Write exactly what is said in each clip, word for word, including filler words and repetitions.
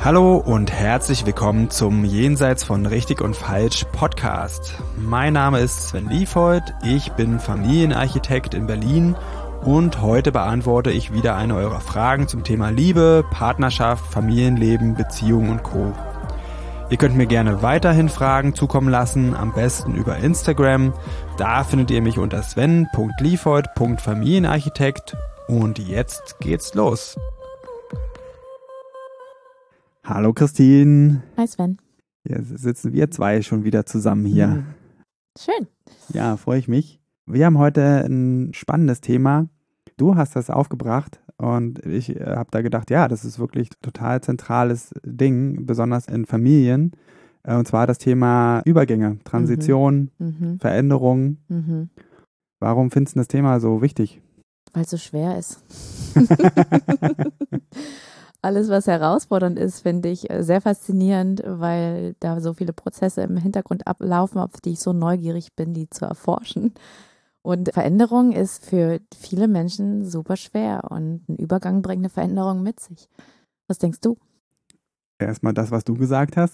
Hallo und herzlich willkommen zum Jenseits von Richtig und Falsch Podcast. Mein Name ist Sven Liefhold, ich bin Familienarchitekt in Berlin und heute beantworte ich wieder eine eurer Fragen zum Thema Liebe, Partnerschaft, Familienleben, Beziehung und Co. Ihr könnt mir gerne weiterhin Fragen zukommen lassen, am besten über Instagram. Da findet ihr mich unter sven punkt liefhold punkt familienarchitekt und jetzt geht's los. Hallo Christine. Hi Sven. Jetzt sitzen wir zwei schon wieder zusammen hier. Mhm. Schön. Ja, freue ich mich. Wir haben heute ein spannendes Thema. Du hast das aufgebracht und ich habe da gedacht, ja, das ist wirklich ein total zentrales Ding, besonders in Familien. Und zwar das Thema Übergänge, Transition, Mhm. Veränderung. Mhm. Warum findest du das Thema so wichtig? Weil es so schwer ist. Alles, was herausfordernd ist, finde ich sehr faszinierend, weil da so viele Prozesse im Hintergrund ablaufen, auf die ich so neugierig bin, die zu erforschen. Und Veränderung ist für viele Menschen super schwer und ein Übergang bringt eine Veränderung mit sich. Was denkst du? Erstmal das, was du gesagt hast.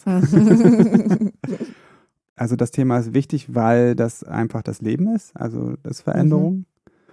Also das Thema ist wichtig, weil das einfach das Leben ist, also das Veränderung. Mhm.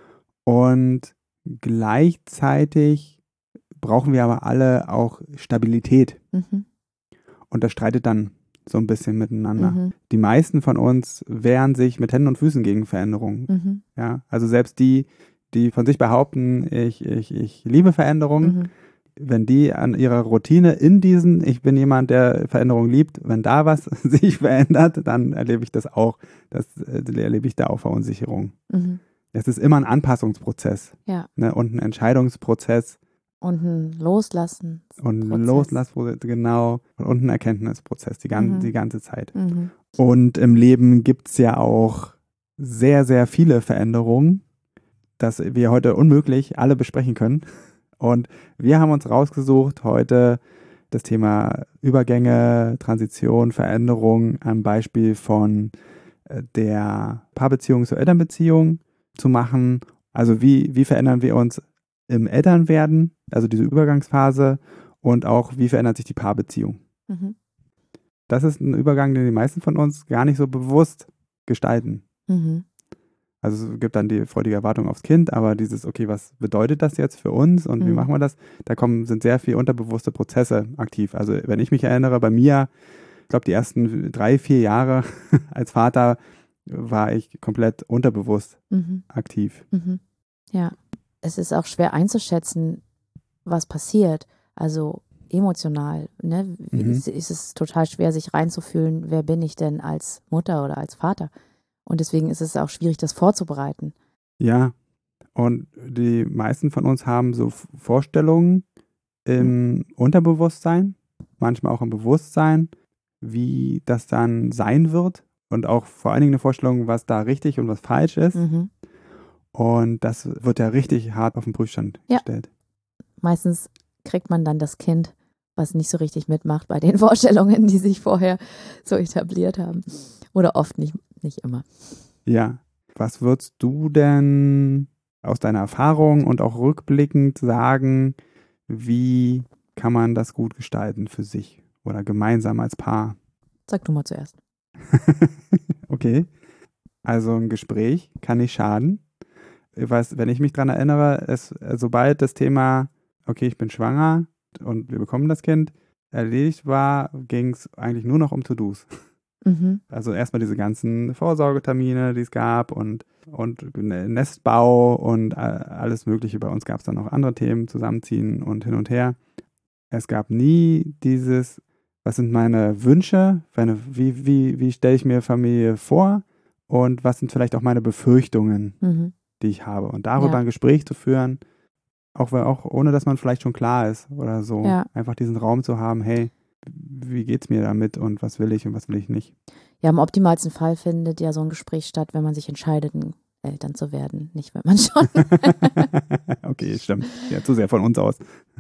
Und gleichzeitig brauchen wir aber alle auch Stabilität. Mhm. Und das streitet dann so ein bisschen miteinander. Mhm. Die meisten von uns wehren sich mit Händen und Füßen gegen Veränderungen. Mhm. Ja, also selbst die, die von sich behaupten, ich, ich, ich liebe Veränderungen, mhm. wenn die an ihrer Routine in diesen, ich bin jemand, der Veränderung liebt, wenn da was sich verändert, dann erlebe ich das auch. Das äh, erlebe ich da auch Verunsicherung. Mhm. Es ist immer ein Anpassungsprozess, ja. Ne, und ein Entscheidungsprozess. Und ein Loslassen. Und ein Loslassprozess, genau. Und ein Erkenntnisprozess die, gan- mhm. die ganze Zeit. Mhm. Und im Leben gibt es ja auch sehr, sehr viele Veränderungen, dass wir heute unmöglich alle besprechen können. Und wir haben uns rausgesucht, heute das Thema Übergänge, Transition, Veränderung am Beispiel von der Paarbeziehung zur Elternbeziehung zu machen. Also wie, wie verändern wir uns im Elternwerden, also diese Übergangsphase, und auch, wie verändert sich die Paarbeziehung. Mhm. Das ist ein Übergang, den die meisten von uns gar nicht so bewusst gestalten. Mhm. Also es gibt dann die freudige Erwartung aufs Kind, aber dieses, okay, was bedeutet das jetzt für uns und mhm. wie machen wir das? Da kommen, sind sehr viel unterbewusste Prozesse aktiv. Also wenn ich mich erinnere, bei mir, ich glaube die ersten drei, vier Jahre als Vater war ich komplett unterbewusst mhm. aktiv. Mhm. Ja. Es ist auch schwer einzuschätzen, was passiert, also emotional. Ne? Mhm. Es ist es total schwer, sich reinzufühlen, wer bin ich denn als Mutter oder als Vater? Und deswegen ist es auch schwierig, das vorzubereiten. Ja, und die meisten von uns haben so Vorstellungen im mhm. Unterbewusstsein, manchmal auch im Bewusstsein, wie das dann sein wird und auch vor allen Dingen eine Vorstellung, was da richtig und was falsch ist. Mhm. Und das wird ja richtig hart auf den Prüfstand ja. gestellt. Meistens kriegt man dann das Kind, was nicht so richtig mitmacht bei den Vorstellungen, die sich vorher so etabliert haben. Oder oft nicht, nicht immer. Ja. Was würdest du denn aus deiner Erfahrung und auch rückblickend sagen, wie kann man das gut gestalten für sich oder gemeinsam als Paar? Sag du mal zuerst. Okay. Also ein Gespräch kann nicht schaden. Was, wenn ich mich daran erinnere, ist, sobald das Thema, okay, ich bin schwanger und wir bekommen das Kind, erledigt war, ging es eigentlich nur noch um To-Dos. Mhm. Also erstmal diese ganzen Vorsorgetermine, die es gab und, und Nestbau und alles Mögliche. Bei uns gab es dann noch andere Themen, Zusammenziehen und hin und her. Es gab nie dieses, was sind meine Wünsche, meine, wie, wie, wie stelle ich mir Familie vor und was sind vielleicht auch meine Befürchtungen. Mhm. die ich habe. Und darüber ja. ein Gespräch zu führen, auch, auch ohne, dass man vielleicht schon klar ist oder so. Ja. Einfach diesen Raum zu haben, hey, wie geht's mir damit und was will ich und was will ich nicht. Ja, im optimalsten Fall findet ja so ein Gespräch statt, wenn man sich entscheidet, Eltern zu werden, nicht wenn man schon. Okay, stimmt. Ja, zu sehr von uns aus.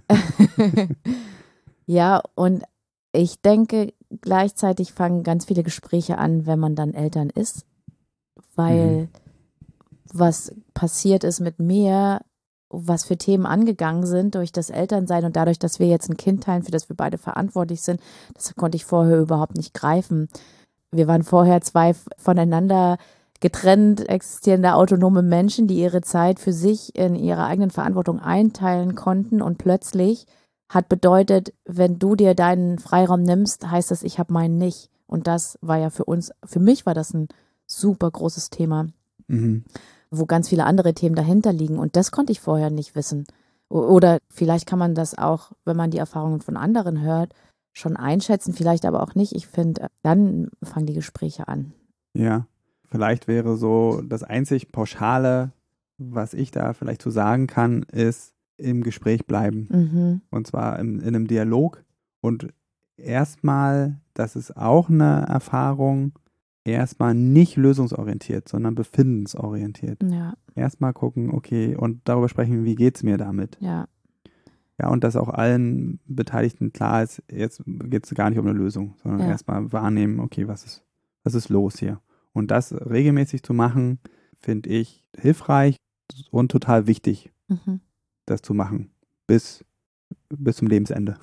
Ja, und ich denke, gleichzeitig fangen ganz viele Gespräche an, wenn man dann Eltern ist, weil mhm. was passiert ist mit mir was für Themen angegangen sind durch das Elternsein und dadurch, dass wir jetzt ein Kind teilen, für das wir beide verantwortlich sind, das konnte ich vorher überhaupt nicht greifen. Wir waren vorher zwei voneinander getrennt existierende autonome Menschen, die ihre Zeit für sich in ihrer eigenen Verantwortung einteilen konnten und plötzlich hat bedeutet, wenn du dir deinen Freiraum nimmst, heißt das, ich habe meinen nicht. Und das war ja für uns, für mich war das ein super großes Thema, mhm. wo ganz viele andere Themen dahinter liegen. Und das konnte ich vorher nicht wissen. Oder vielleicht kann man das auch, wenn man die Erfahrungen von anderen hört, schon einschätzen, vielleicht aber auch nicht. Ich finde, dann fangen die Gespräche an. Ja, vielleicht wäre so das einzig Pauschale, was ich da vielleicht zu sagen kann, ist im Gespräch bleiben. Mhm. Und zwar in, in einem Dialog. Und erstmal, das ist auch eine Erfahrung, erstmal nicht lösungsorientiert, sondern befindensorientiert. Ja. Erstmal gucken, okay, und darüber sprechen, wie geht es mir damit? Ja. Ja, und dass auch allen Beteiligten klar ist, jetzt geht es gar nicht um eine Lösung, sondern ja. erstmal wahrnehmen, okay, was ist, was ist los hier? Und das regelmäßig zu machen, finde ich hilfreich und total wichtig, mhm. das zu machen, bis, bis zum Lebensende.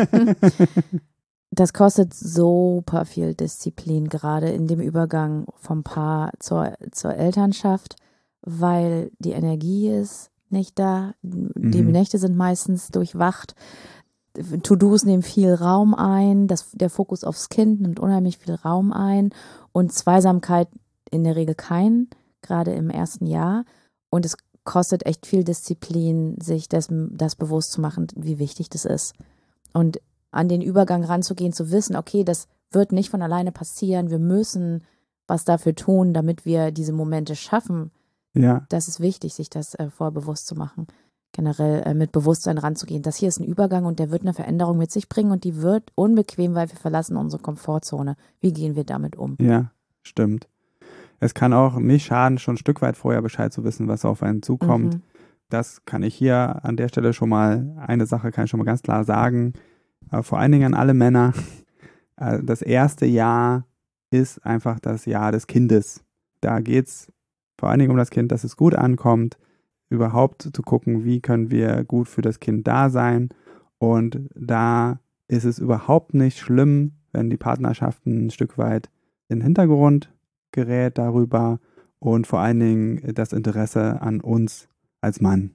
Das kostet super viel Disziplin, gerade in dem Übergang vom Paar zur, zur Elternschaft, weil die Energie ist nicht da, die mhm. Nächte sind meistens durchwacht, To-Dos nehmen viel Raum ein, das, der Fokus aufs Kind nimmt unheimlich viel Raum ein und Zweisamkeit in der Regel kein, gerade im ersten Jahr. Und es kostet echt viel Disziplin, sich das, das bewusst zu machen, wie wichtig das ist. Und an den Übergang ranzugehen, zu wissen, okay, das wird nicht von alleine passieren, wir müssen was dafür tun, damit wir diese Momente schaffen. Ja. Das ist wichtig, sich das äh, vorher bewusst zu machen. Generell äh, mit Bewusstsein ranzugehen. Das hier ist ein Übergang und der wird eine Veränderung mit sich bringen und die wird unbequem, weil wir verlassen unsere Komfortzone. Wie gehen wir damit um? Ja, stimmt. Es kann auch nicht schaden, schon ein Stück weit vorher Bescheid zu wissen, was auf einen zukommt. Mhm. Das kann ich hier an der Stelle schon mal, eine Sache kann ich schon mal ganz klar sagen, aber vor allen Dingen an alle Männer. Das erste Jahr ist einfach das Jahr des Kindes. Da geht es vor allen Dingen um das Kind, dass es gut ankommt, überhaupt zu gucken, wie können wir gut für das Kind da sein. Und da ist es überhaupt nicht schlimm, wenn die Partnerschaft ein Stück weit in den Hintergrund gerät darüber und vor allen Dingen das Interesse an uns als Mann.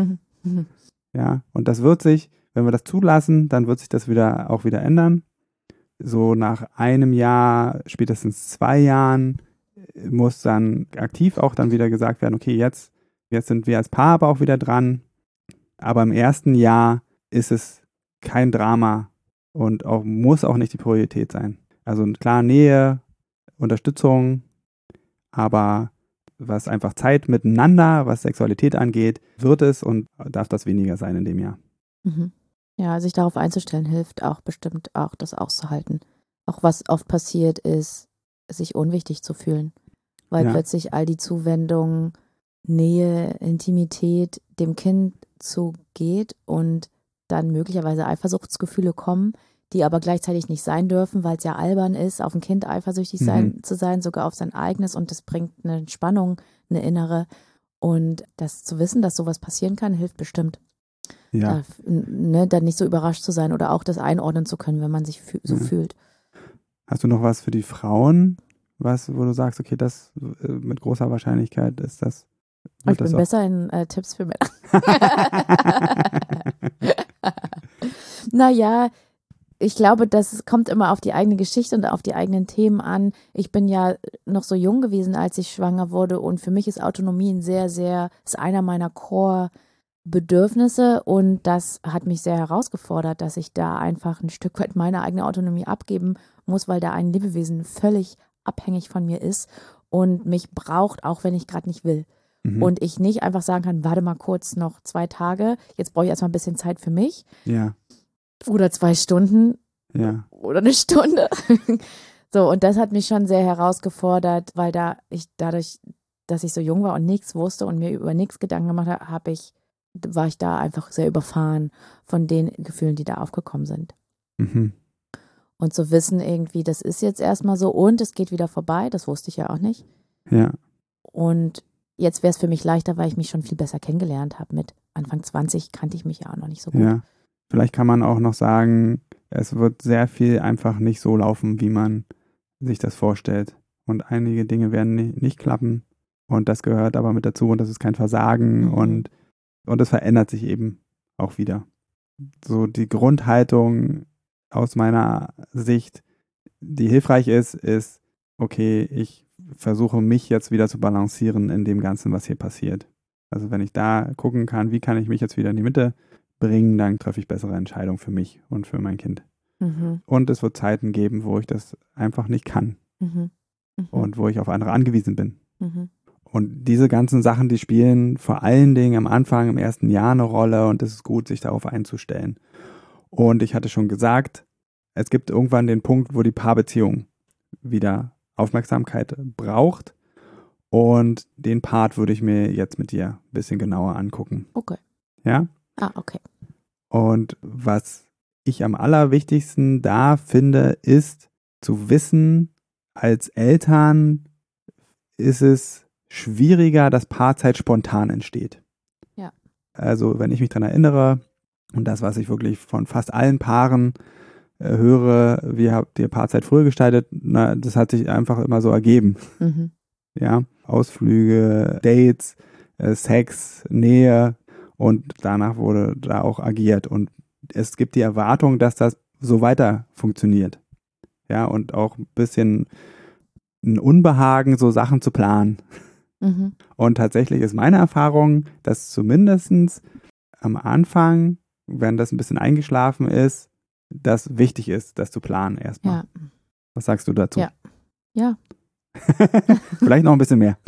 Ja, und das wird sich, wenn wir das zulassen, dann wird sich das wieder auch wieder ändern. So nach einem Jahr, spätestens zwei Jahren muss dann aktiv auch dann wieder gesagt werden, okay, jetzt, jetzt sind wir als Paar aber auch wieder dran. Aber im ersten Jahr ist es kein Drama und auch, muss auch nicht die Priorität sein. Also klar, Nähe, Unterstützung, aber was einfach Zeit miteinander, was Sexualität angeht, wird es und darf das weniger sein in dem Jahr. Mhm. Ja, sich darauf einzustellen, hilft auch bestimmt auch, das auszuhalten. Auch was oft passiert ist, sich unwichtig zu fühlen, weil ja. plötzlich all die Zuwendung, Nähe, Intimität dem Kind zugeht und dann möglicherweise Eifersuchtsgefühle kommen, die aber gleichzeitig nicht sein dürfen, weil es ja albern ist, auf ein Kind eifersüchtig sein, mhm. zu sein, sogar auf sein eigenes, und das bringt eine Spannung, eine innere. Und das zu wissen, dass sowas passieren kann, hilft bestimmt. Ja. Da, ne, dann nicht so überrascht zu sein oder auch das einordnen zu können, wenn man sich fü- so ja. fühlt. Hast du noch was für die Frauen, was, wo du sagst, okay, das äh, mit großer Wahrscheinlichkeit ist das? Ich bin besser in äh, Tipps für Männer. Naja, ich glaube, das kommt immer auf die eigene Geschichte und auf die eigenen Themen an. Ich bin ja noch so jung gewesen, als ich schwanger wurde, und für mich ist Autonomie ein sehr, sehr, ist einer meiner Core-Bedürfnisse, und das hat mich sehr herausgefordert, dass ich da einfach ein Stück weit meine eigene Autonomie abgeben muss, weil da ein Lebewesen völlig abhängig von mir ist und mich braucht, auch wenn ich gerade nicht will. Mhm. Und ich nicht einfach sagen kann, warte mal kurz noch zwei Tage, jetzt brauche ich erstmal ein bisschen Zeit für mich. Ja. Oder zwei Stunden. Ja. Oder eine Stunde. So, und das hat mich schon sehr herausgefordert, weil da ich dadurch, dass ich so jung war und nichts wusste und mir über nichts Gedanken gemacht habe, habe ich, war ich da einfach sehr überfahren von den Gefühlen, die da aufgekommen sind. Mhm. Und zu wissen irgendwie, das ist jetzt erstmal so und es geht wieder vorbei, das wusste ich ja auch nicht. Ja. Und jetzt wäre es für mich leichter, weil ich mich schon viel besser kennengelernt habe mit Anfang zwanzig kannte ich mich ja auch noch nicht so gut. Ja, vielleicht kann man auch noch sagen, es wird sehr viel einfach nicht so laufen, wie man sich das vorstellt. Und einige Dinge werden nicht, nicht klappen. Und das gehört aber mit dazu und das ist kein Versagen Mhm. und, und es verändert sich eben auch wieder. So die Grundhaltung aus meiner Sicht, die hilfreich ist, ist, okay, ich versuche mich jetzt wieder zu balancieren in dem Ganzen, was hier passiert. Also wenn ich da gucken kann, wie kann ich mich jetzt wieder in die Mitte bringen, dann treffe ich bessere Entscheidungen für mich und für mein Kind. Mhm. Und es wird Zeiten geben, wo ich das einfach nicht kann Mhm. Mhm. und wo ich auf andere angewiesen bin. Mhm. Und diese ganzen Sachen, die spielen vor allen Dingen am Anfang, im ersten Jahr eine Rolle und es ist gut, sich darauf einzustellen. Und ich hatte schon gesagt, es gibt irgendwann den Punkt, wo die Paarbeziehung wieder Aufmerksamkeit braucht und den Part würde ich mir jetzt mit dir ein bisschen genauer angucken. Okay. Ja? Ah, okay. Und was ich am allerwichtigsten da finde, ist zu wissen, als Eltern ist es schwieriger, dass Paarzeit spontan entsteht. Ja. Also wenn ich mich daran erinnere und das, was ich wirklich von fast allen Paaren äh, höre, wie habt ihr Paarzeit früher gestaltet, na, das hat sich einfach immer so ergeben. Mhm. Ja, Ausflüge, Dates, äh, Sex, Nähe und danach wurde da auch agiert und es gibt die Erwartung, dass das so weiter funktioniert. Ja, und auch ein bisschen ein Unbehagen, so Sachen zu planen. Mhm. Und tatsächlich ist meine Erfahrung, dass zumindest am Anfang, wenn das ein bisschen eingeschlafen ist, das wichtig ist, das zu planen erstmal. Ja. Was sagst du dazu? Ja. Ja. Vielleicht noch ein bisschen mehr.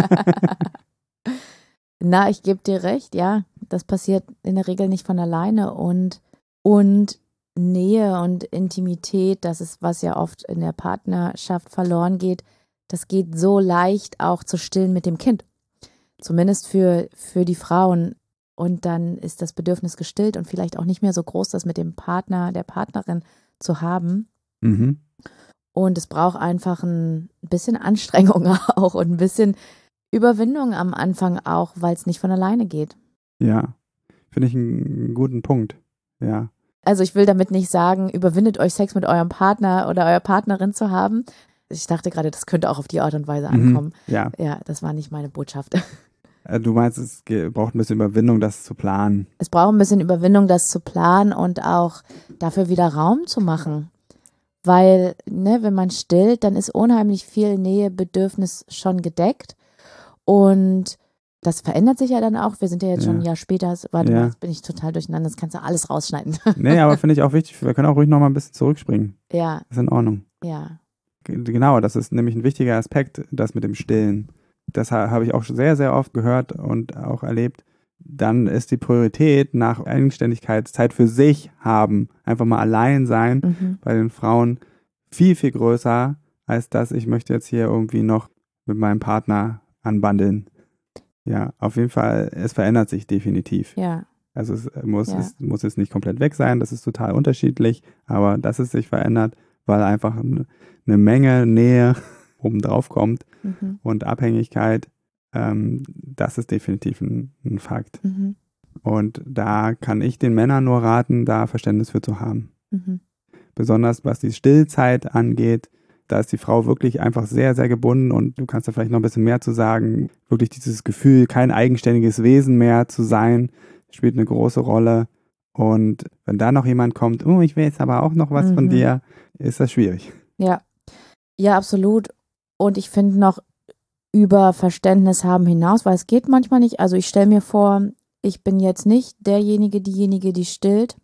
Na, ich gebe dir recht, ja. Das passiert in der Regel nicht von alleine und, und Nähe und Intimität, das ist, was ja oft in der Partnerschaft verloren geht, das geht so leicht auch zu stillen mit dem Kind. Zumindest für, für die Frauen. Und dann ist das Bedürfnis gestillt und vielleicht auch nicht mehr so groß, das mit dem Partner, der Partnerin zu haben. Mhm. Und es braucht einfach ein bisschen Anstrengung auch und ein bisschen Überwindung am Anfang auch, weil es nicht von alleine geht. Ja, finde ich einen guten Punkt. Ja. Also ich will damit nicht sagen, überwindet euch Sex mit eurem Partner oder eurer Partnerin zu haben. Ich dachte gerade, das könnte auch auf die Art und Weise ankommen. Mhm. Ja. Ja, das war nicht meine Botschaft. Du meinst, es braucht ein bisschen Überwindung, das zu planen. Es braucht ein bisschen Überwindung, das zu planen und auch dafür wieder Raum zu machen. Weil, ne, wenn man stillt, dann ist unheimlich viel Nähebedürfnis schon gedeckt. Und das verändert sich ja dann auch. Wir sind ja jetzt Ja. schon ein Jahr später. Warte Ja. mal, jetzt bin ich total durcheinander. Das kannst du alles rausschneiden. Nee, aber finde ich auch wichtig. Wir können auch ruhig noch mal ein bisschen zurückspringen. Ja, Das ist in Ordnung. ja. G- Genau, das ist nämlich ein wichtiger Aspekt, das mit dem Stillen. Das ha- habe ich auch schon sehr, sehr oft gehört und auch erlebt. Dann ist die Priorität nach Eigenständigkeit, Zeit für sich haben, einfach mal allein sein Mhm. bei den Frauen viel, viel größer, als dass ich möchte jetzt hier irgendwie noch mit meinem Partner anbandeln. Ja, auf jeden Fall, es verändert sich definitiv. Ja, Also es muss, Ja. es muss jetzt nicht komplett weg sein, das ist total unterschiedlich, aber dass es sich verändert, weil einfach eine eine Menge Nähe obendrauf kommt mhm. und Abhängigkeit, ähm, das ist definitiv ein, ein Fakt. Mhm. Und da kann ich den Männern nur raten, da Verständnis für zu haben. Mhm. Besonders was die Stillzeit angeht, da ist die Frau wirklich einfach sehr, sehr gebunden und du kannst da vielleicht noch ein bisschen mehr zu sagen. Wirklich dieses Gefühl, kein eigenständiges Wesen mehr zu sein, spielt eine große Rolle. Und wenn da noch jemand kommt, oh, ich will jetzt aber auch noch was von Mhm. dir, ist das schwierig. Ja. Ja, absolut. Und ich finde noch über Verständnis haben hinaus, weil es geht manchmal nicht. Also ich stelle mir vor, ich bin jetzt nicht derjenige, diejenige, die stillt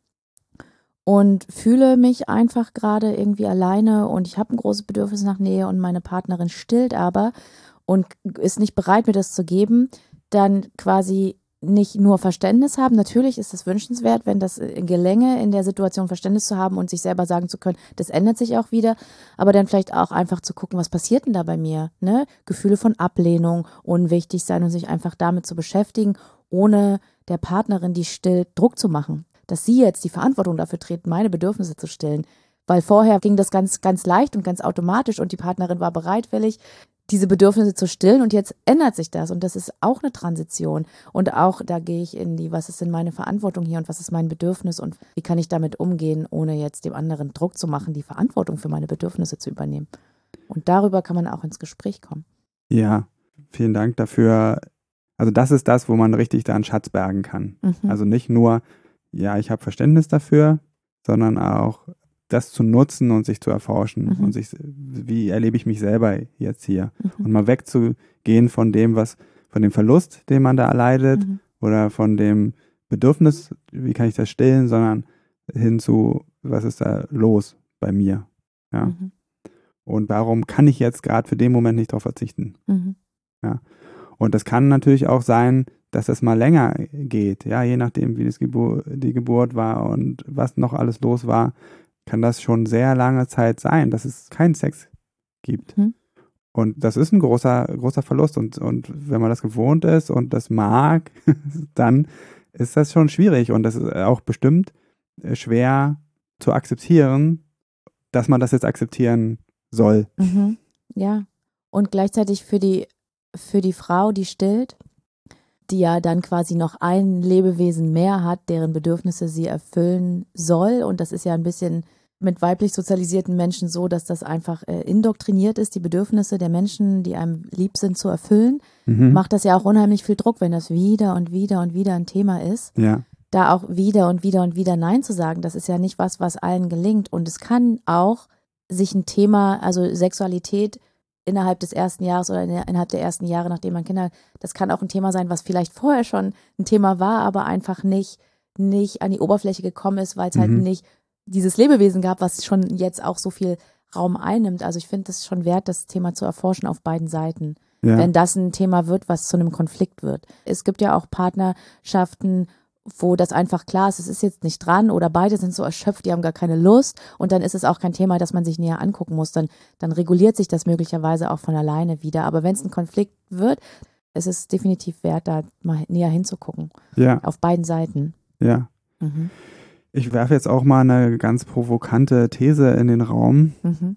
und fühle mich einfach gerade irgendwie alleine und ich habe ein großes Bedürfnis nach Nähe und meine Partnerin stillt aber und ist nicht bereit, mir das zu geben, dann quasi nicht nur Verständnis haben. Natürlich ist es wünschenswert, wenn das gelänge, in der Situation Verständnis zu haben und sich selber sagen zu können, das ändert sich auch wieder, aber dann vielleicht auch einfach zu gucken, was passiert denn da bei mir? Ne? Gefühle von Ablehnung, unwichtig sein und sich einfach damit zu beschäftigen, ohne der Partnerin, die stillt, Druck zu machen. Dass sie jetzt die Verantwortung dafür trägt, meine Bedürfnisse zu stillen. Weil vorher ging das ganz, ganz leicht und ganz automatisch und die Partnerin war bereitwillig. diese Bedürfnisse zu stillen und jetzt ändert sich das und das ist auch eine Transition und auch da gehe ich in die, was ist denn meine Verantwortung hier und was ist mein Bedürfnis und wie kann ich damit umgehen, ohne jetzt dem anderen Druck zu machen, die Verantwortung für meine Bedürfnisse zu übernehmen. Und darüber kann man auch ins Gespräch kommen. Ja, vielen Dank dafür. Also das ist das, wo man richtig da einen Schatz bergen kann. Mhm. Also nicht nur, ja, ich habe Verständnis dafür, sondern auch das zu nutzen und sich zu erforschen mhm. und sich, wie erlebe ich mich selber jetzt hier mhm. und mal wegzugehen von dem, was, von dem Verlust, den man da erleidet mhm. oder von dem Bedürfnis, wie kann ich das stillen, sondern hin zu, was ist da los bei mir, ja. Mhm. Und warum kann ich jetzt gerade für den Moment nicht darauf verzichten, mhm. ja. Und das kann natürlich auch sein, dass das mal länger geht, ja, je nachdem, wie das Gebur- die Geburt war und was noch alles los war, kann das schon sehr lange Zeit sein, dass es keinen Sex gibt. Mhm. Und das ist ein großer, großer Verlust. Und, und wenn man das gewohnt ist und das mag, dann ist das schon schwierig. Und das ist auch bestimmt schwer zu akzeptieren, dass man das jetzt akzeptieren soll. Mhm. Ja. Und gleichzeitig für die, für die Frau, die stillt, die ja dann quasi noch ein Lebewesen mehr hat, deren Bedürfnisse sie erfüllen soll. Und das ist ja ein bisschen mit weiblich sozialisierten Menschen so, dass das einfach äh, indoktriniert ist, die Bedürfnisse der Menschen, die einem lieb sind, zu erfüllen. Mhm. Macht das ja auch unheimlich viel Druck, wenn das wieder und wieder und wieder ein Thema ist. Ja. Da auch wieder und wieder und wieder Nein zu sagen, das ist ja nicht was, was allen gelingt. Und es kann auch sich ein Thema, also Sexualität innerhalb des ersten Jahres oder innerhalb der ersten Jahre, nachdem man Kinder, das kann auch ein Thema sein, was vielleicht vorher schon ein Thema war, aber einfach nicht, nicht an die Oberfläche gekommen ist, weil es mhm. halt nicht dieses Lebewesen gab, was schon jetzt auch so viel Raum einnimmt. Also ich finde es schon wert, das Thema zu erforschen auf beiden Seiten. Ja. Wenn das ein Thema wird, was zu einem Konflikt wird. Es gibt ja auch Partnerschaften, wo das einfach klar ist, es ist jetzt nicht dran oder beide sind so erschöpft, die haben gar keine Lust und dann ist es auch kein Thema, das man sich näher angucken muss. Dann, dann reguliert sich das möglicherweise auch von alleine wieder. Aber wenn es ein Konflikt wird, ist es definitiv wert, da mal näher hinzugucken. Ja. Auf beiden Seiten. Ja. Mhm. Ich werfe jetzt auch mal eine ganz provokante These in den Raum, mhm.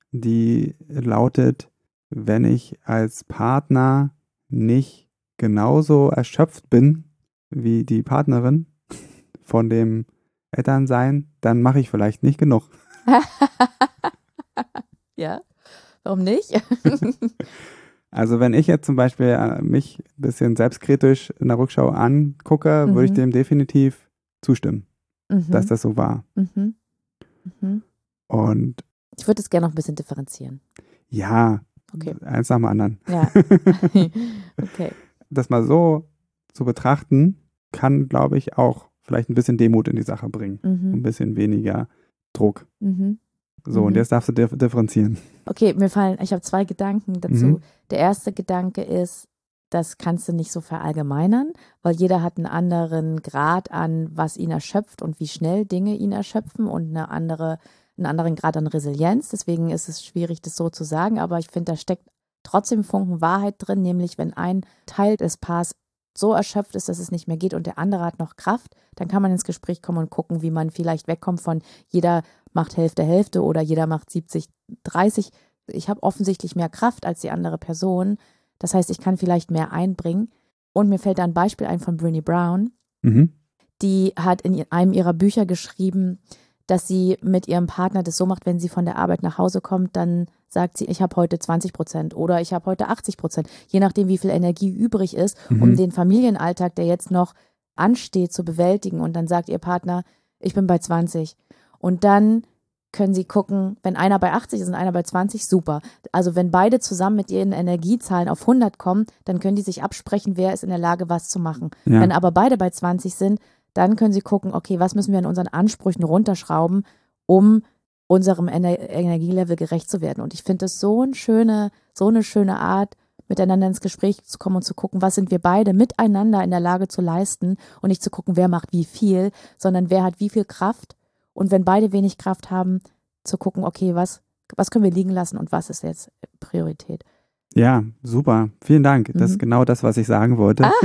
die lautet, wenn ich als Partner nicht genauso erschöpft bin wie die Partnerin von dem Elternsein, dann mache ich vielleicht nicht genug. Ja, warum nicht? Also wenn ich jetzt zum Beispiel mich ein bisschen selbstkritisch in der Rückschau angucke, mhm. würde ich dem definitiv zustimmen. Mhm. Dass das so war. Mhm. Mhm. Und ich würde es gerne noch ein bisschen differenzieren. Ja, okay. Eins nach dem anderen. Ja. Okay. Das mal so zu betrachten, kann, glaube ich, auch vielleicht ein bisschen Demut in die Sache bringen. Mhm. Ein bisschen weniger Druck. Mhm. So, mhm. und jetzt darfst du differenzieren. Okay, mir fallen, ich habe zwei Gedanken dazu. Mhm. Der erste Gedanke ist, das kannst du nicht so verallgemeinern, weil jeder hat einen anderen Grad an, was ihn erschöpft und wie schnell Dinge ihn erschöpfen und eine andere, einen anderen Grad an Resilienz. Deswegen ist es schwierig, das so zu sagen, aber ich finde, da steckt trotzdem Funken Wahrheit drin, nämlich wenn ein Teil des Paars so erschöpft ist, dass es nicht mehr geht und der andere hat noch Kraft, dann kann man ins Gespräch kommen und gucken, wie man vielleicht wegkommt von jeder macht Hälfte Hälfte oder jeder macht siebzig dreißig. Ich habe offensichtlich mehr Kraft als die andere Person. Das heißt, ich kann vielleicht mehr einbringen. Und mir fällt da ein Beispiel ein von Brené Brown. Mhm. Die hat in einem ihrer Bücher geschrieben, dass sie mit ihrem Partner das so macht, wenn sie von der Arbeit nach Hause kommt, dann sagt sie, ich habe heute zwanzig Prozent oder ich habe heute achtzig Prozent, je nachdem, wie viel Energie übrig ist, mhm. um den Familienalltag, der jetzt noch ansteht, zu bewältigen. Und dann sagt ihr Partner, ich bin bei zwanzig. Und dann können sie gucken, wenn einer bei achtzig ist und einer bei zwanzig, super. Also wenn beide zusammen mit ihren Energiezahlen auf hundert kommen, dann können die sich absprechen, wer ist in der Lage, was zu machen. Ja. Wenn aber beide bei zwanzig sind, dann können sie gucken, okay, was müssen wir an unseren Ansprüchen runterschrauben, um unserem Ener- Energielevel gerecht zu werden. Und ich finde das so eine schöne, so eine schöne Art, miteinander ins Gespräch zu kommen und zu gucken, was sind wir beide miteinander in der Lage zu leisten und nicht zu gucken, wer macht wie viel, sondern wer hat wie viel Kraft. Und wenn beide wenig Kraft haben, zu gucken, okay, was, was können wir liegen lassen und was ist jetzt Priorität. Ja, super. Vielen Dank. Das mhm. ist genau das, was ich sagen wollte. Ah.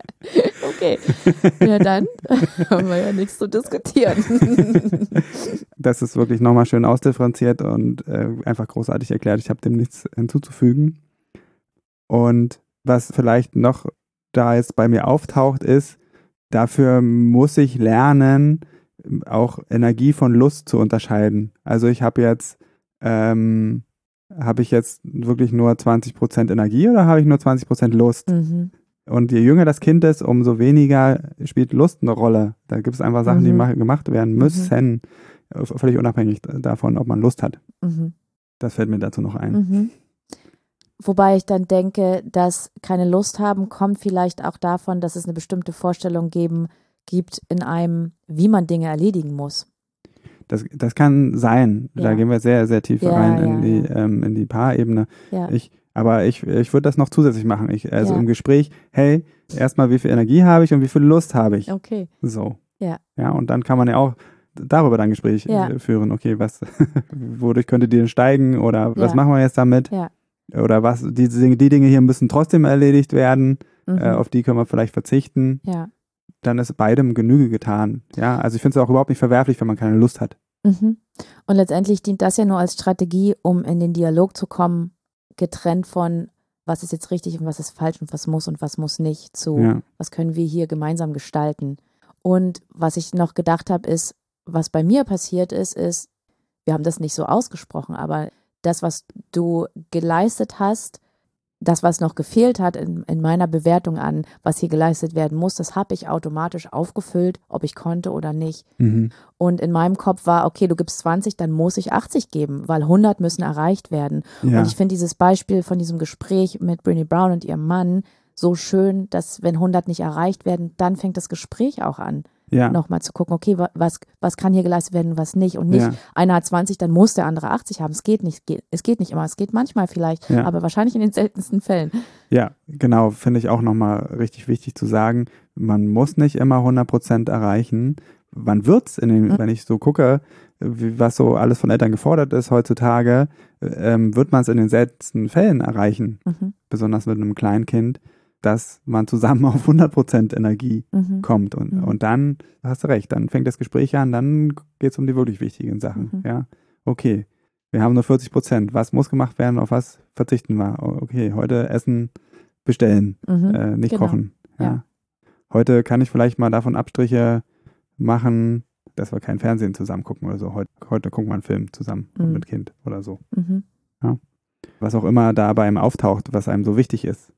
Okay. Ja, dann haben wir ja nichts zu diskutieren. Das ist wirklich nochmal schön ausdifferenziert und äh, einfach großartig erklärt. Ich habe dem nichts hinzuzufügen. Und was vielleicht noch da jetzt bei mir auftaucht, ist, dafür muss ich lernen, auch Energie von Lust zu unterscheiden. Also ich habe jetzt, ähm, habe ich jetzt wirklich nur zwanzig Prozent Energie oder habe ich nur zwanzig Prozent Lust? Mhm. Und je jünger das Kind ist, umso weniger spielt Lust eine Rolle. Da gibt es einfach Sachen, mhm. die ma- gemacht werden müssen, mhm. völlig unabhängig davon, ob man Lust hat. Mhm. Das fällt mir dazu noch ein. Mhm. Wobei ich dann denke, dass keine Lust haben, kommt vielleicht auch davon, dass es eine bestimmte Vorstellung geben, gibt in einem, wie man Dinge erledigen muss. Das, das kann sein. Ja. Da gehen wir sehr, sehr tief ja, rein in, ja, die, ja. Ähm, in die Paarebene. Ja. Ich, aber ich, ich würde das noch zusätzlich machen. Ich, also ja. im Gespräch, hey, erstmal, wie viel Energie habe ich und wie viel Lust habe ich? Okay. So. Ja. Ja, und dann kann man ja auch darüber dann ein Gespräch ja. führen. Okay, was, wodurch könnte die denn steigen oder was ja. machen wir jetzt damit? Ja. Oder was, die, die Dinge hier müssen trotzdem erledigt werden, mhm. äh, auf die können wir vielleicht verzichten. Ja. Dann ist beidem Genüge getan. Ja, also ich finde es auch überhaupt nicht verwerflich, wenn man keine Lust hat. Mhm. Und letztendlich dient das ja nur als Strategie, um in den Dialog zu kommen, getrennt von, was ist jetzt richtig und was ist falsch und was muss und was muss nicht, zu, ja. was können wir hier gemeinsam gestalten. Und was ich noch gedacht habe, ist, was bei mir passiert ist, ist, wir haben das nicht so ausgesprochen, aber das, was du geleistet hast, das, was noch gefehlt hat in, in meiner Bewertung an, was hier geleistet werden muss, das habe ich automatisch aufgefüllt, ob ich konnte oder nicht. Mhm. Und in meinem Kopf war, okay, du gibst zwanzig, dann muss ich achtzig geben, weil hundert müssen erreicht werden. Ja. Und ich finde dieses Beispiel von diesem Gespräch mit Brené Brown und ihrem Mann so schön, dass wenn hundert nicht erreicht werden, dann fängt das Gespräch auch an. Ja. Nochmal zu gucken, okay, was, was kann hier geleistet werden und was nicht. Und nicht, ja. einer hat zwanzig, dann muss der andere achtzig haben. Es geht nicht, es geht nicht immer. Es geht manchmal vielleicht, ja. aber wahrscheinlich in den seltensten Fällen. Ja, genau, finde ich auch nochmal richtig wichtig zu sagen. Man muss nicht immer hundert Prozent erreichen. Man wird's, in den, mhm. wenn ich so gucke, was so alles von Eltern gefordert ist heutzutage, ähm, wird man es in den seltensten Fällen erreichen. Mhm. Besonders mit einem Kleinkind, dass man zusammen auf hundert Prozent Energie mhm. kommt. Und, mhm. und dann, hast du recht, dann fängt das Gespräch an, dann geht es um die wirklich wichtigen Sachen. Mhm. Ja, okay, wir haben nur vierzig Prozent. Was muss gemacht werden, auf was verzichten wir? Okay, heute Essen bestellen, mhm. äh, nicht genau. kochen. Ja. ja. Heute kann ich vielleicht mal davon Abstriche machen, dass wir kein Fernsehen zusammen gucken oder so. Heute, heute gucken wir einen Film zusammen mhm. mit Kind oder so. Mhm. Ja. Was auch immer da bei einem auftaucht, was einem so wichtig ist.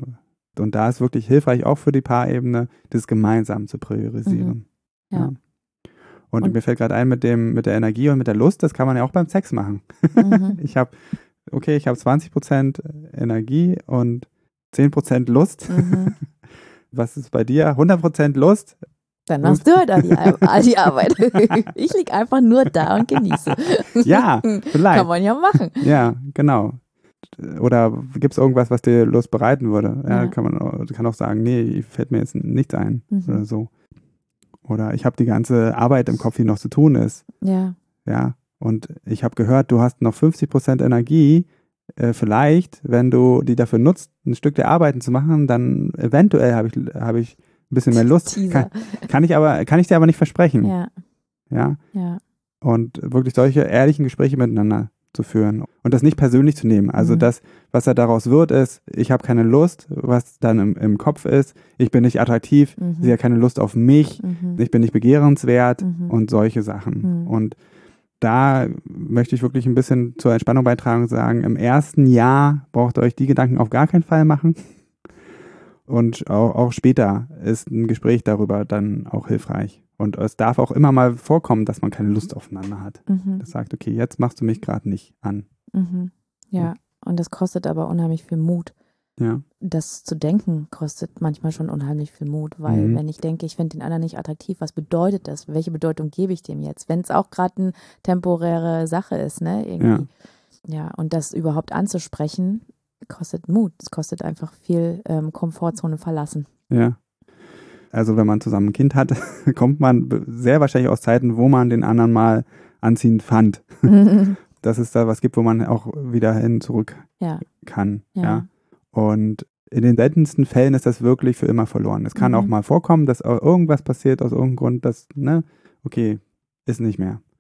Und da ist wirklich hilfreich, auch für die Paarebene, das gemeinsam zu priorisieren. Mhm. Ja. Ja. Und, und mir fällt gerade ein, mit dem, mit der Energie und mit der Lust, das kann man ja auch beim Sex machen. Mhm. Ich habe, okay, ich habe zwanzig Prozent Energie und zehn Prozent Lust. Mhm. Was ist bei dir? hundert Prozent Lust? Dann machst du halt all die, all die Arbeit. Ich liege einfach nur da und genieße. Ja, vielleicht. Kann man ja machen. Ja, genau. Oder gibt es irgendwas, was dir Lust bereiten würde? Ja, ja. Kann man auch, kann auch sagen, nee, fällt mir jetzt nichts ein mhm. oder so. Oder ich habe die ganze Arbeit im Kopf, die noch zu tun ist. Ja. Ja. Und ich habe gehört, du hast noch fünfzig Prozent Energie. Äh, vielleicht, wenn du die dafür nutzt, ein Stück der Arbeiten zu machen, dann eventuell habe ich, hab ich ein bisschen mehr Lust. Kann, kann ich aber, kann ich dir aber nicht versprechen. Ja. Ja. Ja. Und wirklich solche ehrlichen Gespräche miteinander zu führen und das nicht persönlich zu nehmen. Also mhm. das, was da daraus wird, ist, ich habe keine Lust, was dann im, im Kopf ist, ich bin nicht attraktiv, mhm. sie hat keine Lust auf mich, mhm. ich bin nicht begehrenswert mhm. und solche Sachen. Mhm. Und da möchte ich wirklich ein bisschen zur Entspannung beitragen und sagen, im ersten Jahr braucht ihr euch die Gedanken auf gar keinen Fall machen. Und auch, auch später ist ein Gespräch darüber dann auch hilfreich. Und es darf auch immer mal vorkommen, dass man keine Lust aufeinander hat. Mhm. Das sagt, okay, jetzt machst du mich gerade nicht an. Mhm. Ja, und das kostet aber unheimlich viel Mut. Ja. Das zu denken kostet manchmal schon unheimlich viel Mut, weil mhm. wenn ich denke, ich finde den anderen nicht attraktiv, was bedeutet das? Welche Bedeutung gebe ich dem jetzt? Wenn es auch gerade eine temporäre Sache ist, ne? Irgendwie. Ja. Ja, und das überhaupt anzusprechen, kostet Mut. Es kostet einfach viel ähm, Komfortzone verlassen. Ja. Also wenn man zusammen ein Kind hat, kommt man sehr wahrscheinlich aus Zeiten, wo man den anderen mal anziehend fand. Mhm. Dass es da was gibt, wo man auch wieder hin zurück ja. kann. Ja. ja. Und in den seltensten Fällen ist das wirklich für immer verloren. Es kann mhm. auch mal vorkommen, dass irgendwas passiert aus irgendeinem Grund, dass, ne, okay, ist nicht mehr.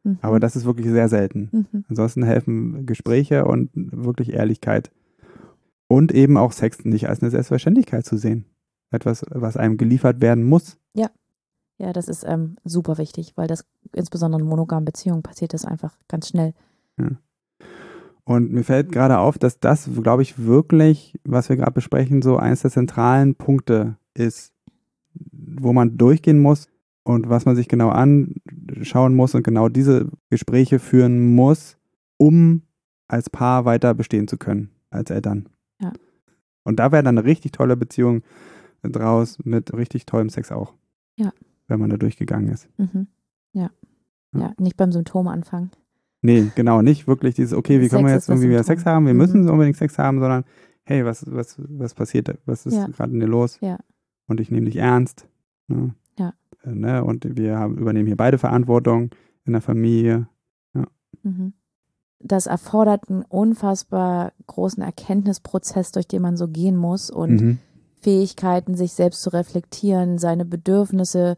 Mhm. Aber das ist wirklich sehr selten. Mhm. Ansonsten helfen Gespräche und wirklich Ehrlichkeit. Und eben auch Sex nicht als eine Selbstverständlichkeit zu sehen. Etwas, was einem geliefert werden muss. Ja, ja, das ist ähm, super wichtig, weil das insbesondere in monogamen Beziehungen passiert das einfach ganz schnell. Ja. Und mir fällt gerade auf, dass das, glaube ich, wirklich, was wir gerade besprechen, so eines der zentralen Punkte ist, wo man durchgehen muss und was man sich genau anschauen muss und genau diese Gespräche führen muss, um als Paar weiter bestehen zu können, als Eltern. Ja. Und da wäre dann eine richtig tolle Beziehung draus mit richtig tollem Sex auch. Ja. Wenn man da durchgegangen ist. Mhm. Ja. Ja. Ja, nicht beim Symptom anfangen. Nee, genau, nicht wirklich dieses, okay, wie Sex können wir jetzt ist das irgendwie wieder Symptom. Sex haben? Wir Mhm. müssen unbedingt Sex haben, sondern hey, was, was, was passiert, was ist Ja. gerade in dir los? Ja. Und ich nehme dich ernst. Ne? Ja. Äh, ne? Und wir haben, übernehmen hier beide Verantwortung in der Familie. Mhm. Das erfordert einen unfassbar großen Erkenntnisprozess, durch den man so gehen muss und Mhm. Fähigkeiten, sich selbst zu reflektieren, seine Bedürfnisse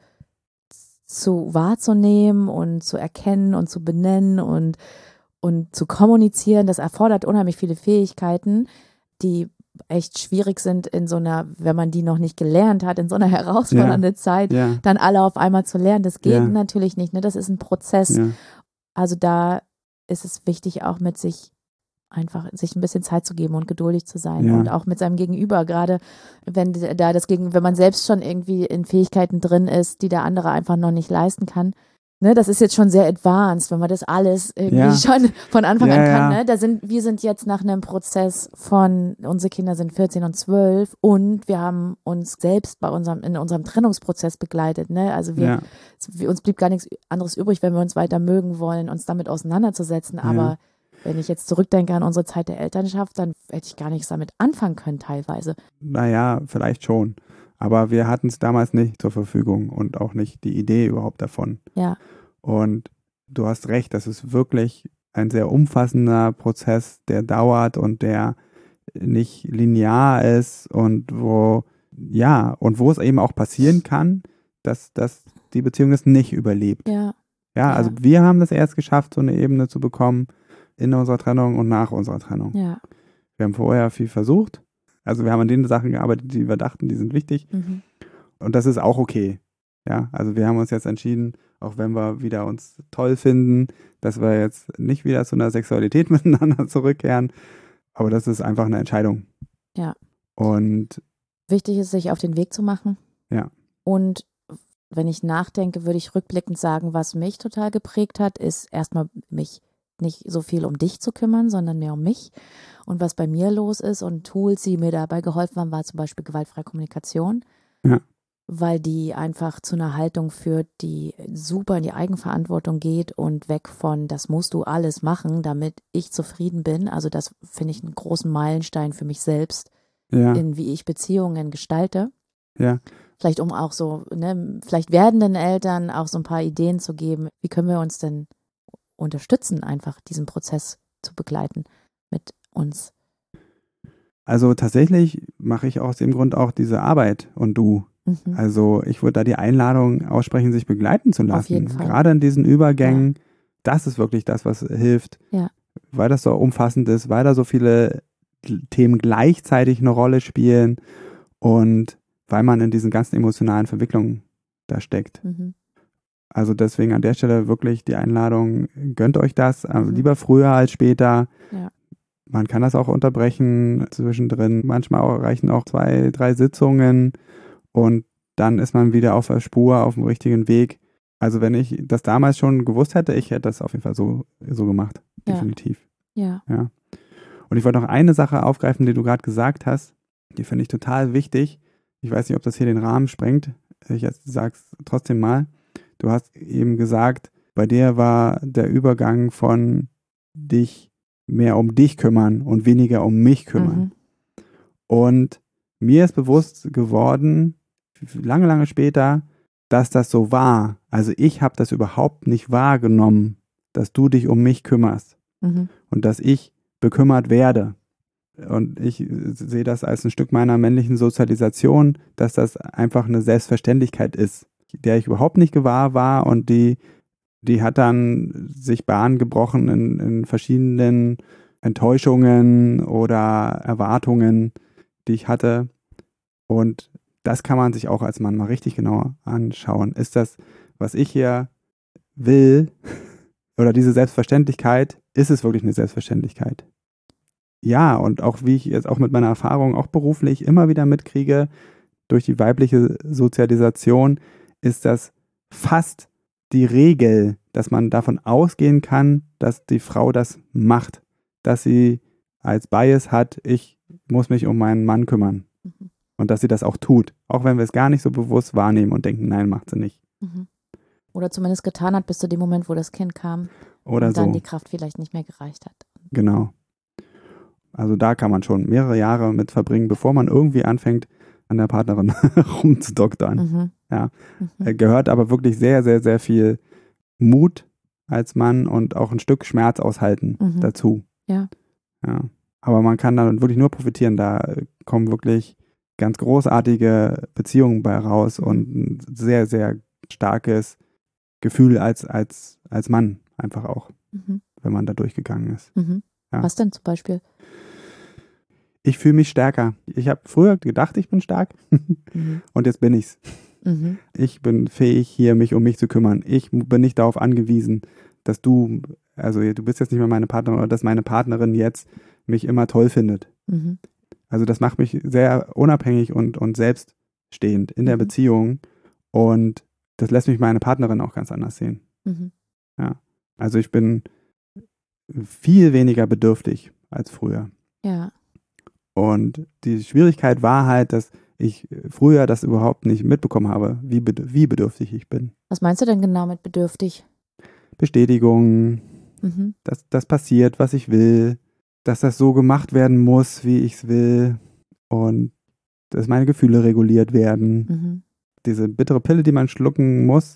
zu wahrzunehmen und zu erkennen und zu benennen und, und zu kommunizieren. Das erfordert unheimlich viele Fähigkeiten, die echt schwierig sind in so einer, wenn man die noch nicht gelernt hat, in so einer herausfordernden Zeit, Ja, dann alle auf einmal zu lernen. Das geht Ja. natürlich nicht, ne? Das ist ein Prozess. ja, Also da ist es wichtig, auch mit sich einfach sich ein bisschen Zeit zu geben und geduldig zu sein Ja. und auch mit seinem Gegenüber, gerade wenn da das gegen, wenn man selbst schon irgendwie in Fähigkeiten drin ist, die der andere einfach noch nicht leisten kann. Ne, das ist jetzt schon sehr advanced, wenn man das alles irgendwie Ja. schon von Anfang Ja, an kann. ja. Ne? Da sind, wir sind jetzt nach einem Prozess von, unsere Kinder sind vierzehn und zwölf und wir haben uns selbst bei unserem, in unserem Trennungsprozess begleitet. Ne? Also wir, ja, wir, uns blieb gar nichts anderes übrig, wenn wir uns weiter mögen wollen, uns damit auseinanderzusetzen. Aber Ja. wenn ich jetzt zurückdenke an unsere Zeit der Elternschaft, dann hätte ich gar nichts damit anfangen können teilweise. naja, vielleicht schon. Aber wir hatten es damals nicht zur Verfügung und auch nicht die Idee überhaupt davon. Ja, Und du hast recht, das ist wirklich ein sehr umfassender Prozess, der dauert und der nicht linear ist und wo, ja, und wo es eben auch passieren kann, dass, dass die Beziehung das nicht überlebt. ja, Ja, Ja. also wir haben das erst geschafft, so eine Ebene zu bekommen in unserer Trennung und nach unserer Trennung. ja. Wir haben vorher viel versucht. Also wir haben an den Sachen gearbeitet, die wir dachten, die sind wichtig. Mhm. Und das ist auch okay. Ja, also wir haben uns jetzt entschieden, auch wenn wir wieder uns toll finden, dass wir jetzt nicht wieder zu einer Sexualität miteinander zurückkehren. Aber das ist einfach eine Entscheidung. Ja. Und Wichtig ist, sich auf den Weg zu machen. Ja. Und wenn ich nachdenke, würde ich rückblickend sagen, was mich total geprägt hat, ist erstmal mich nicht so viel um dich zu kümmern, sondern mehr um mich und was bei mir los ist. Und Tools, die mir dabei geholfen haben, war zum Beispiel gewaltfreie Kommunikation. Ja. Weil die einfach zu einer Haltung führt, die super in die Eigenverantwortung geht und weg von, das musst du alles machen, damit ich zufrieden bin. Also das finde ich einen großen Meilenstein für mich selbst, ja, in wie ich Beziehungen gestalte. ja, Vielleicht um auch so, ne, vielleicht werdenden Eltern auch so ein paar Ideen zu geben, wie können wir uns denn unterstützen, einfach diesen Prozess zu begleiten mit uns. also tatsächlich mache ich aus dem Grund auch diese Arbeit und du. Mhm. Also ich würde da die Einladung aussprechen, sich begleiten zu lassen. Auf jeden Fall. Gerade in diesen Übergängen, das ist wirklich das, was hilft. Ja. Weil das so umfassend ist, weil da so viele Themen gleichzeitig eine Rolle spielen und weil man in diesen ganzen emotionalen Verwicklungen da steckt. Mhm. Also deswegen an der Stelle wirklich die Einladung, gönnt euch das, äh, Mhm. lieber früher als später. Ja. Man kann das auch unterbrechen zwischendrin. Manchmal auch, reichen auch zwei, drei Sitzungen und dann ist man wieder auf der Spur, auf dem richtigen Weg. Also wenn ich das damals schon gewusst hätte, ich hätte das auf jeden Fall so, so gemacht. Ja. Definitiv. Ja. Ja. Und ich wollte noch eine Sache aufgreifen, die du gerade gesagt hast. Die finde ich total wichtig. Ich weiß nicht, ob das hier den Rahmen sprengt. Ich sage es trotzdem mal. Du hast eben gesagt, bei dir war der Übergang von dich mehr um dich kümmern und weniger um mich kümmern. Mhm. Und mir ist bewusst geworden, lange, lange später, dass das so war. Also ich habe das überhaupt nicht wahrgenommen, dass du dich um mich kümmerst Mhm. und dass ich bekümmert werde. Und ich sehe das als ein Stück meiner männlichen Sozialisation, dass das einfach eine Selbstverständlichkeit ist, der ich überhaupt nicht gewahr war und die die hat dann sich Bahn gebrochen in, in verschiedenen Enttäuschungen oder Erwartungen, die ich hatte. Und das kann man sich auch als Mann mal richtig genau anschauen. Ist das, was ich hier will, oder diese Selbstverständlichkeit, ist es wirklich eine Selbstverständlichkeit? Ja, und auch wie ich jetzt auch mit meiner Erfahrung auch beruflich immer wieder mitkriege, durch die weibliche Sozialisation ist das fast die Regel, dass man davon ausgehen kann, dass die Frau das macht, dass sie als Bias hat, ich muss mich um meinen Mann kümmern. Mhm. Und dass sie das auch tut, auch wenn wir es gar nicht so bewusst wahrnehmen und denken, nein, macht sie nicht. Mhm. Oder zumindest getan hat bis zu dem Moment, wo das Kind kam Oder und dann so. die Kraft vielleicht nicht mehr gereicht hat. Genau. Also da kann man schon mehrere Jahre mit verbringen, bevor man irgendwie anfängt, an der Partnerin rumzudoktern. Mhm. Ja. Mhm. Gehört aber wirklich sehr, sehr, sehr viel Mut als Mann und auch ein Stück Schmerz aushalten mhm. dazu. Ja. Ja. Aber man kann dann wirklich nur profitieren. Da kommen wirklich ganz großartige Beziehungen bei raus mhm. und ein sehr, sehr starkes Gefühl als, als, als Mann einfach auch, mhm. wenn man da durchgegangen ist. Mhm. Ja. Was denn zum Beispiel? Ich fühle mich stärker. Ich habe früher gedacht, ich bin stark mhm. und jetzt bin ich's. Mhm. Ich bin fähig, hier mich um mich zu kümmern. Ich bin nicht darauf angewiesen, dass du, also du bist jetzt nicht mehr meine Partnerin, oder dass meine Partnerin jetzt mich immer toll findet. Mhm. Also das macht mich sehr unabhängig und, und selbststehend in der mhm. Beziehung und das lässt mich meine Partnerin auch ganz anders sehen. Mhm. Ja. Also ich bin viel weniger bedürftig als früher. Ja. Und die Schwierigkeit war halt, dass ich früher das überhaupt nicht mitbekommen habe, wie, bed- wie bedürftig ich bin. Was meinst du denn genau mit bedürftig? Bestätigung, mhm. dass das passiert, was ich will, dass das so gemacht werden muss, wie ich es will und dass meine Gefühle reguliert werden. Mhm. Diese bittere Pille, die man schlucken muss,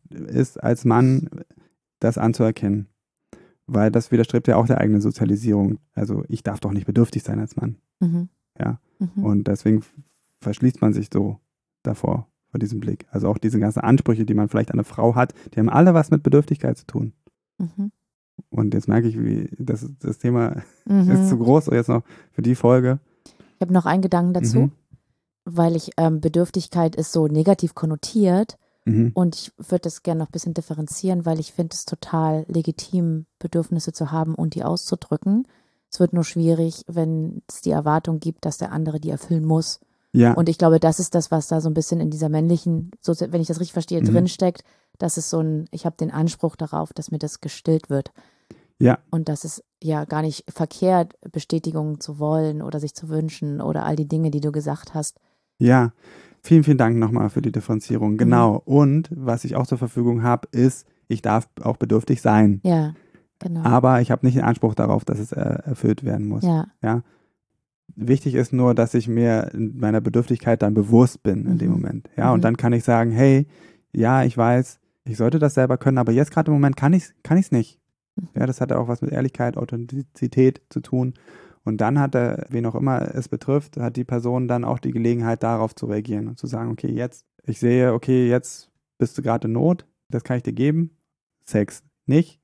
ist als Mann das anzuerkennen. Weil das widerstrebt ja auch der eigenen Sozialisierung. Also ich darf doch nicht bedürftig sein als Mann. Mhm. Ja. Mhm. Und deswegen verschließt man sich so davor, vor diesem Blick. Also auch diese ganzen Ansprüche, die man vielleicht an eine Frau hat, die haben alle was mit Bedürftigkeit zu tun. Mhm. Und jetzt merke ich, wie das, das Thema mhm. ist zu groß, jetzt noch für die Folge. Ich habe noch einen Gedanken dazu, mhm. weil ich ähm, Bedürftigkeit ist so negativ konnotiert. Mhm. Und ich würde das gerne noch ein bisschen differenzieren, weil ich finde es total legitim, Bedürfnisse zu haben und die auszudrücken. Es wird nur schwierig, wenn es die Erwartung gibt, dass der andere die erfüllen muss. Ja. Und ich glaube, das ist das, was da so ein bisschen in dieser männlichen, so, wenn ich das richtig verstehe, mhm. drinsteckt. Das ist so ein, ich habe den Anspruch darauf, dass mir das gestillt wird. Ja. Und das ist ja gar nicht verkehrt, Bestätigungen zu wollen oder sich zu wünschen oder all die Dinge, die du gesagt hast. Ja. Vielen, vielen Dank nochmal für die Differenzierung. Genau. Mhm. Und was ich auch zur Verfügung habe, ist, ich darf auch bedürftig sein. Ja, genau. Aber ich habe nicht den Anspruch darauf, dass es äh, erfüllt werden muss. Ja. Ja. Wichtig ist nur, dass ich mir meiner Bedürftigkeit dann bewusst bin in mhm. dem Moment. Ja. Mhm. Und dann kann ich sagen, hey, ja, ich weiß, ich sollte das selber können, aber jetzt gerade im Moment kann ich es kann ich's nicht. Mhm. Ja, das hat auch was mit Ehrlichkeit, Authentizität zu tun. Und dann hat er, wen auch immer es betrifft, hat die Person dann auch die Gelegenheit, darauf zu reagieren und zu sagen, okay, jetzt, ich sehe, okay, jetzt bist du gerade in Not, das kann ich dir geben. Sex nicht,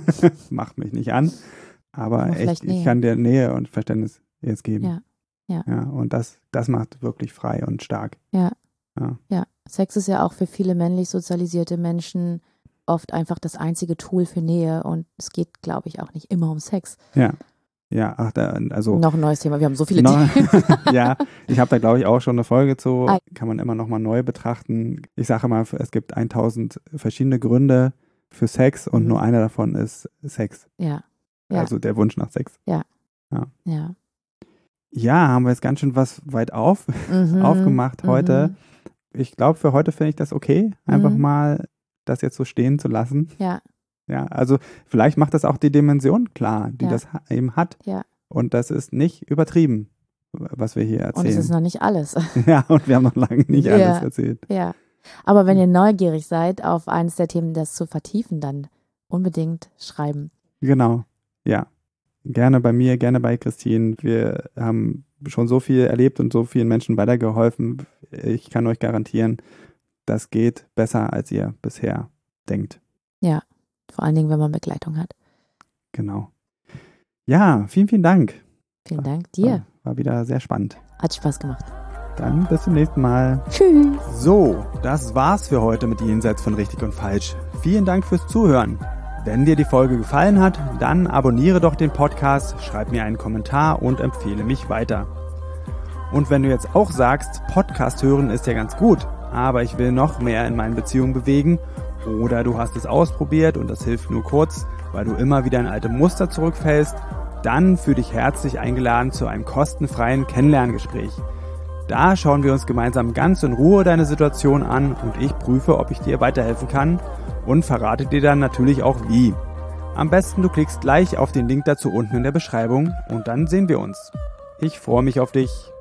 macht mich nicht an, aber, aber echt, ich kann dir Nähe und Verständnis jetzt geben. Ja, ja. Ja, und das, das macht wirklich frei und stark. Ja. Ja. Ja, Sex ist ja auch für viele männlich sozialisierte Menschen oft einfach das einzige Tool für Nähe und es geht, glaube ich, auch nicht immer um Sex. Ja. Ja, ach, da, also. Noch ein neues Thema, wir haben so viele noch, Themen. Ja, ich habe da, glaube ich, auch schon eine Folge zu, kann man immer nochmal neu betrachten. Ich sage immer, es gibt tausend verschiedene Gründe für Sex und mhm. nur einer davon ist Sex. Ja. ja. Also der Wunsch nach Sex. Ja. Ja, ja. ja haben wir jetzt ganz schön was weit auf, mhm. aufgemacht heute. Mhm. Ich glaube, für heute finde ich das okay, einfach mhm. mal das jetzt so stehen zu lassen. Ja. Ja, also vielleicht macht das auch die Dimension klar, die ja. das eben hat. Ja. Und das ist nicht übertrieben, was wir hier erzählen. Und es ist noch nicht alles. Ja, und wir haben noch lange nicht ja. alles erzählt. Ja, aber wenn ihr neugierig seid, auf eines der Themen, das zu vertiefen, dann unbedingt schreiben. Genau, ja. Gerne bei mir, gerne bei Christine. Wir haben schon so viel erlebt und so vielen Menschen weitergeholfen. Ich kann euch garantieren, das geht besser, als ihr bisher denkt. Ja. vor allen Dingen, wenn man Begleitung hat. Genau. Ja, vielen, vielen Dank. Vielen Dank dir. War, war wieder sehr spannend. Hat Spaß gemacht. Dann bis zum nächsten Mal. Tschüss. So, das war's für heute mit Jenseits von Richtig und Falsch. Vielen Dank fürs Zuhören. Wenn dir die Folge gefallen hat, dann abonniere doch den Podcast, schreib mir einen Kommentar und empfehle mich weiter. Und wenn du jetzt auch sagst, Podcast hören ist ja ganz gut, aber ich will noch mehr in meinen Beziehungen bewegen, oder du hast es ausprobiert und das hilft nur kurz, weil du immer wieder in alte Muster zurückfällst, dann fühl dich herzlich eingeladen zu einem kostenfreien Kennenlerngespräch. Da schauen wir uns gemeinsam ganz in Ruhe deine Situation an und ich prüfe, ob ich dir weiterhelfen kann und verrate dir dann natürlich auch wie. Am besten du klickst gleich auf den Link dazu unten in der Beschreibung und dann sehen wir uns. Ich freue mich auf dich.